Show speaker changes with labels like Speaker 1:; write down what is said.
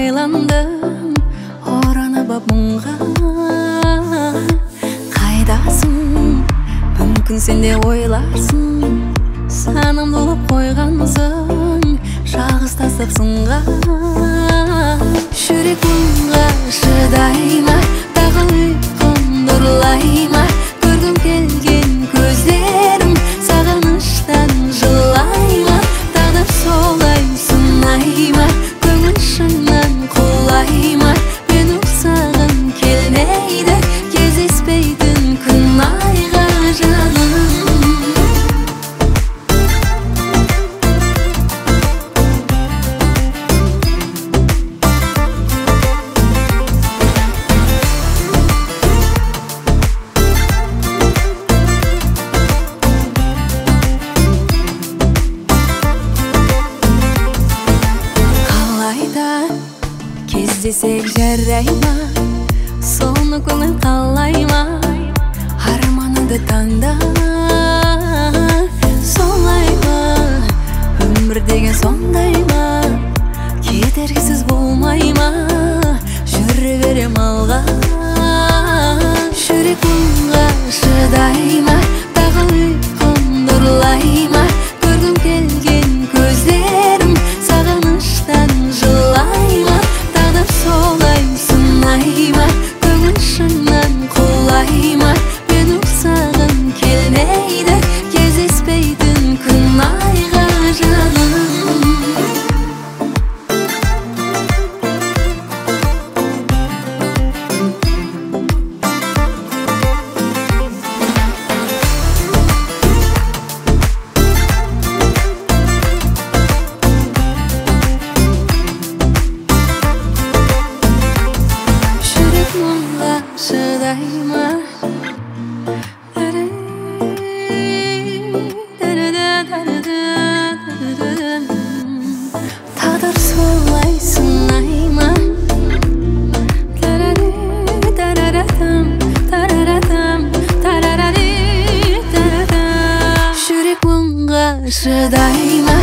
Speaker 1: айландым, оранып ап мұңға. Қайдасың, мүмкін сен де ойларсың, санымды ұлып қойғансың, жалғыз тастап сынға. Жүрек мұңға шыдай ма, тағы ұйқымды ұрлай ма? Көргім келген көздерім сағыныштан жылай ма? Тағдыр солай сынай ма? Көңіл шыңнан құлай ма? Мен ұқсағым келмейді, кездеспейтін күн айға жаным. Кездесек жарай ма, соны көңіл қалай ма? Арманыңды таңда, солай ма? Өмір деген сондай ма? Кедергісіз болмай ма? Жүре берем алға. Жүрек мұңға шыдай ма, тағы ұйқымды ұрлай ма? Көргім келген көздерім сағыныштан жылай ма? Солай сынай ма? Көңіл шыңнан құлай ма? Мен ұқсағым келмейді, кездеспейтін күн айға жаным. Шыдай ма? Тағдыр солай сынай ма? Жүрек мұңға шыдай ма?